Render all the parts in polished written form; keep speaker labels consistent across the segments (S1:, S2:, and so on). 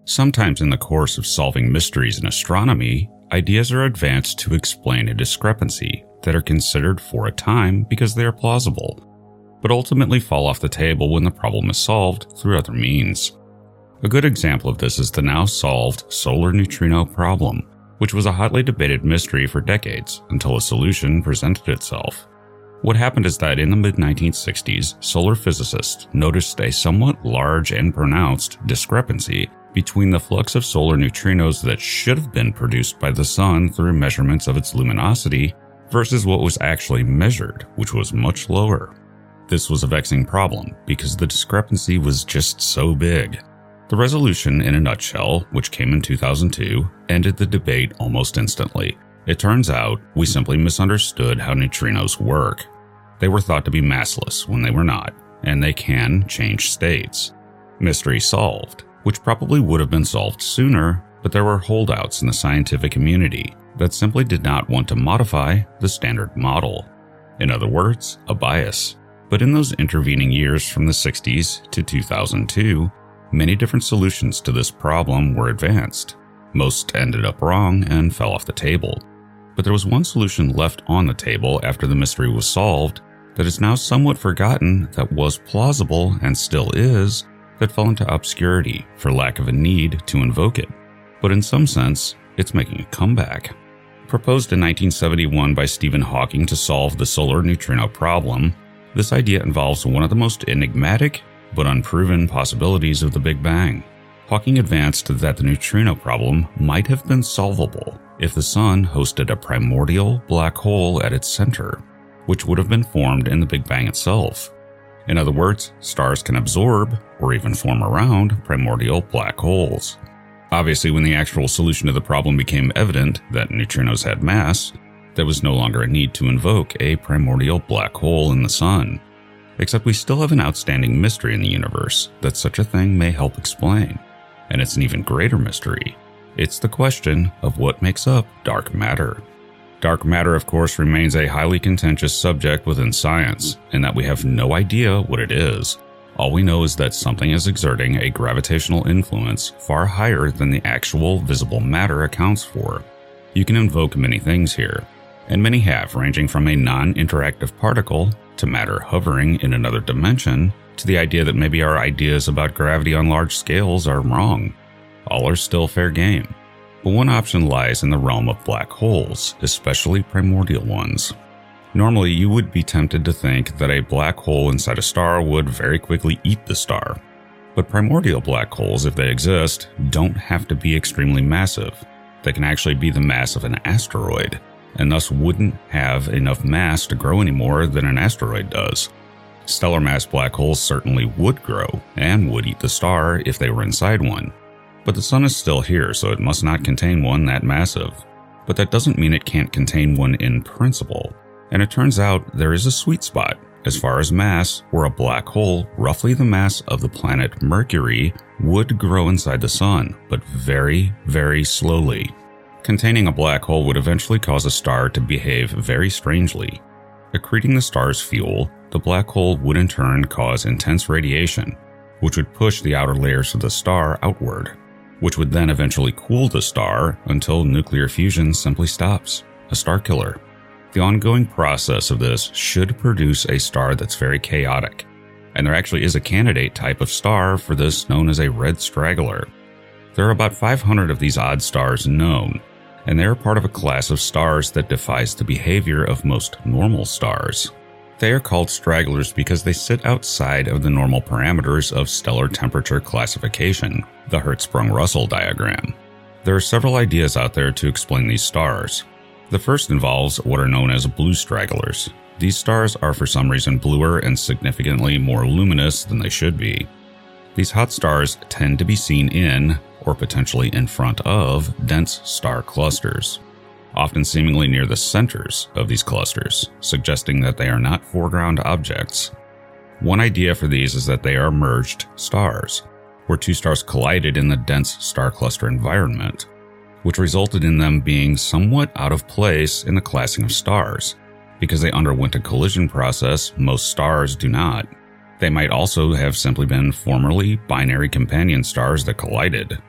S1: Sometimes in the course of solving mysteries in astronomy, ideas are advanced to explain a discrepancy that are considered for a time because they are plausible, but ultimately fall off the table when the problem is solved through other means. A good example of this is the now solved solar neutrino problem, which was a hotly debated mystery for decades until a solution presented itself. What happened is that in the mid-1960s, solar physicists noticed a somewhat large and pronounced discrepancy between the flux of solar neutrinos that should have been produced by the Sun through measurements of its luminosity versus what was actually measured, which was much lower. This was a vexing problem because the discrepancy was just so big. The resolution, in a nutshell, which came in 2002, ended the debate almost instantly. It turns out we simply misunderstood how neutrinos work. They were thought to be massless when they were not, and they can change states. Mystery solved, which probably would have been solved sooner, but there were holdouts in the scientific community that simply did not want to modify the standard model. In other words, a bias. But in those intervening years from the 60s to 2002, many different solutions to this problem were advanced. Most ended up wrong and fell off the table. But there was one solution left on the table after the mystery was solved that is now somewhat forgotten that was plausible and still is, that fell into obscurity for lack of a need to invoke it. But in some sense, it's making a comeback. Proposed in 1971 by Stephen Hawking to solve the solar neutrino problem, this idea involves one of the most enigmatic but unproven possibilities of the Big Bang. Hawking advanced that the neutrino problem might have been solvable if the Sun hosted a primordial black hole at its center, which would have been formed in the Big Bang itself. In other words, stars can absorb, or even form around, primordial black holes. Obviously, when the actual solution to the problem became evident that neutrinos had mass, there was no longer a need to invoke a primordial black hole in the Sun. Except we still have an outstanding mystery in the universe that such a thing may help explain. And it's an even greater mystery. It's the question of what makes up dark matter. Dark matter, of course, remains a highly contentious subject within science, in that we have no idea what it is. All we know is that something is exerting a gravitational influence far higher than the actual visible matter accounts for. You can invoke many things here, and many have, ranging from a non-interactive particle to matter hovering in another dimension to the idea that maybe our ideas about gravity on large scales are wrong. All are still fair game. But one option lies in the realm of black holes, especially primordial ones. Normally, you would be tempted to think that a black hole inside a star would very quickly eat the star. But primordial black holes, if they exist, don't have to be extremely massive. They can actually be the mass of an asteroid, and thus wouldn't have enough mass to grow any more than an asteroid does. Stellar mass black holes certainly would grow, and would eat the star if they were inside one. But the Sun is still here, so it must not contain one that massive. But that doesn't mean it can't contain one in principle. And it turns out there is a sweet spot, as far as mass, where a black hole, roughly the mass of the planet Mercury, would grow inside the Sun, but very, very slowly. Containing a black hole would eventually cause a star to behave very strangely. Accreting the star's fuel, the black hole would in turn cause intense radiation, which would push the outer layers of the star outward, which would then eventually cool the star until nuclear fusion simply stops, a star killer. The ongoing process of this should produce a star that's very chaotic, and there actually is a candidate type of star for this known as a red straggler. There are about 500 of these odd stars known, and they are part of a class of stars that defies the behavior of most normal stars. They are called stragglers because they sit outside of the normal parameters of stellar temperature classification, the Hertzsprung-Russell diagram. There are several ideas out there to explain these stars. The first involves what are known as blue stragglers. These stars are for some reason bluer and significantly more luminous than they should be. These hot stars tend to be seen in, or potentially in front of, dense star clusters, often seemingly near the centers of these clusters, suggesting that they are not foreground objects. One idea for these is that they are merged stars, where two stars collided in the dense star cluster environment, which resulted in them being somewhat out of place in the classing of stars. Because they underwent a collision process, most stars do not. They might also have simply been formerly binary companion stars that collided.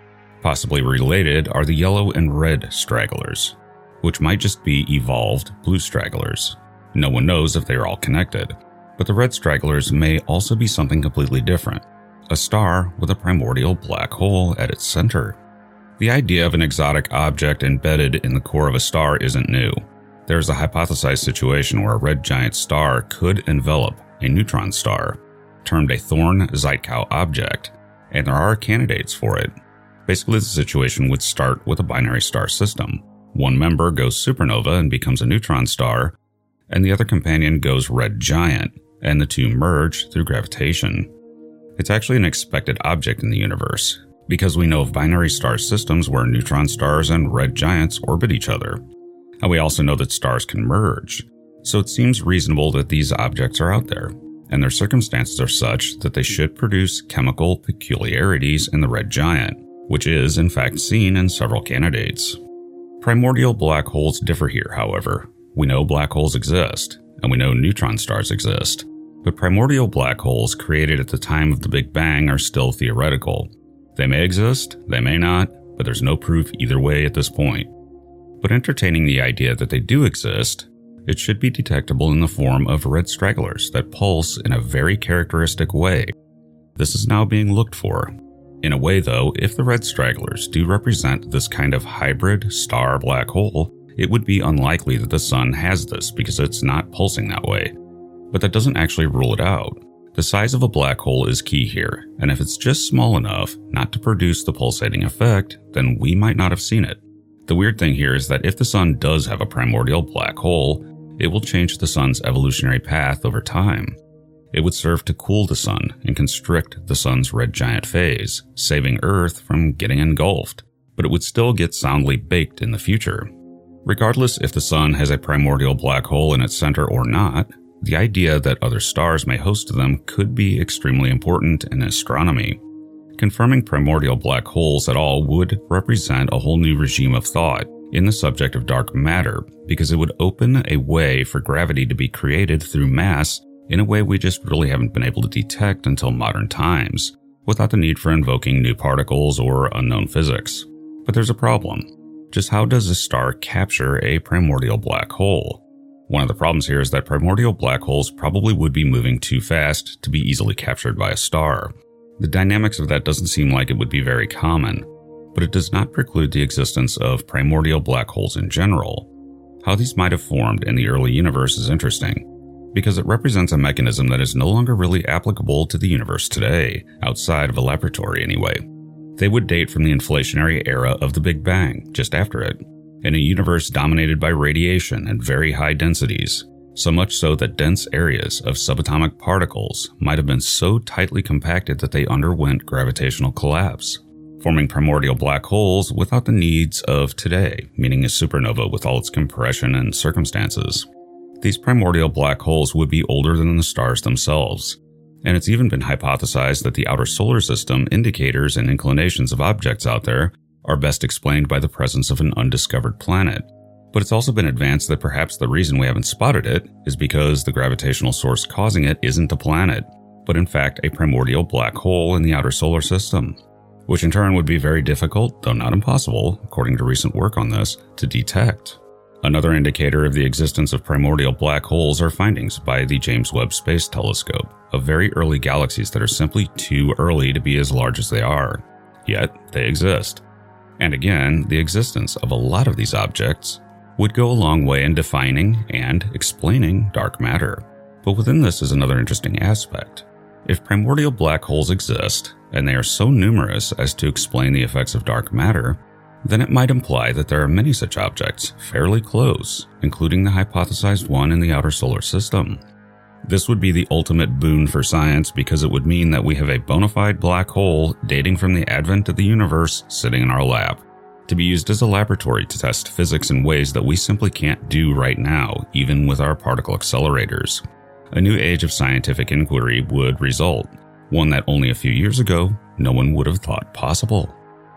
S1: Possibly related are the yellow and red stragglers, which might just be evolved blue stragglers. No one knows if they are all connected, but the red stragglers may also be something completely different, a star with a primordial black hole at its center. The idea of an exotic object embedded in the core of a star isn't new. There is a hypothesized situation where a red giant star could envelop a neutron star, termed a Thorne-Zeitkow object, and there are candidates for it. Basically, the situation would start with a binary star system. One member goes supernova and becomes a neutron star, and the other companion goes red giant, and the two merge through gravitation. It's actually an expected object in the universe, because we know of binary star systems where neutron stars and red giants orbit each other. And we also know that stars can merge, so it seems reasonable that these objects are out there, and their circumstances are such that they should produce chemical peculiarities in the red giant, which is in fact seen in several candidates. Primordial black holes differ here, however. We know black holes exist, and we know neutron stars exist, but primordial black holes created at the time of the Big Bang are still theoretical. They may exist, they may not, but there's no proof either way at this point. But entertaining the idea that they do exist, it should be detectable in the form of red stragglers that pulse in a very characteristic way. This is now being looked for. In a way though, if the red stragglers do represent this kind of hybrid star black hole, it would be unlikely that the Sun has this because it's not pulsing that way. But that doesn't actually rule it out. The size of a black hole is key here, and if it's just small enough not to produce the pulsating effect, then we might not have seen it. The weird thing here is that if the Sun does have a primordial black hole, it will change the Sun's evolutionary path over time. It would serve to cool the Sun and constrict the Sun's red giant phase, saving Earth from getting engulfed, but it would still get soundly baked in the future. Regardless if the Sun has a primordial black hole in its center or not, the idea that other stars may host them could be extremely important in astronomy. Confirming primordial black holes at all would represent a whole new regime of thought in the subject of dark matter, because it would open a way for gravity to be created through mass in a way we just really haven't been able to detect until modern times, without the need for invoking new particles or unknown physics. But there's a problem. Just how does a star capture a primordial black hole? One of the problems here is that primordial black holes probably would be moving too fast to be easily captured by a star. The dynamics of that doesn't seem like it would be very common, but it does not preclude the existence of primordial black holes in general. How these might have formed in the early universe is interesting, because it represents a mechanism that is no longer really applicable to the universe today, outside of a laboratory anyway. They would date from the inflationary era of the Big Bang, just after it, in a universe dominated by radiation and very high densities, so much so that dense areas of subatomic particles might have been so tightly compacted that they underwent gravitational collapse, forming primordial black holes without the needs of today, meaning a supernova with all its compression and circumstances. These primordial black holes would be older than the stars themselves, and it's even been hypothesized that the outer solar system indicators and inclinations of objects out there are best explained by the presence of an undiscovered planet. But it's also been advanced that perhaps the reason we haven't spotted it is because the gravitational source causing it isn't a planet, but in fact a primordial black hole in the outer solar system, which in turn would be very difficult, though not impossible, according to recent work on this, to detect. Another indicator of the existence of primordial black holes are findings by the James Webb Space Telescope of very early galaxies that are simply too early to be as large as they are. Yet, they exist. And again, the existence of a lot of these objects would go a long way in defining and explaining dark matter. But within this is another interesting aspect. If primordial black holes exist, and they are so numerous as to explain the effects of dark matter, then it might imply that there are many such objects fairly close, including the hypothesized one in the outer solar system. This would be the ultimate boon for science because it would mean that we have a bona fide black hole dating from the advent of the universe sitting in our lab, to be used as a laboratory to test physics in ways that we simply can't do right now, even with our particle accelerators. A new age of scientific inquiry would result, one that only a few years ago no one would have thought possible.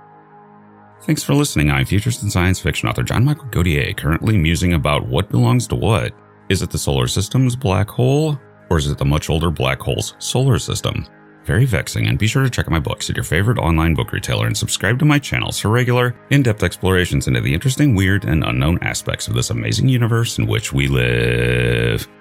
S1: Thanks for listening. I'm futurist and science fiction author John Michael Godier, currently musing about what belongs to what. Is it the solar system's black hole, or is it the much older black hole's solar system? Very vexing, and be sure to check out my books at your favorite online book retailer and subscribe to my channels for regular, in-depth explorations into the interesting, weird, and unknown aspects of this amazing universe in which we live.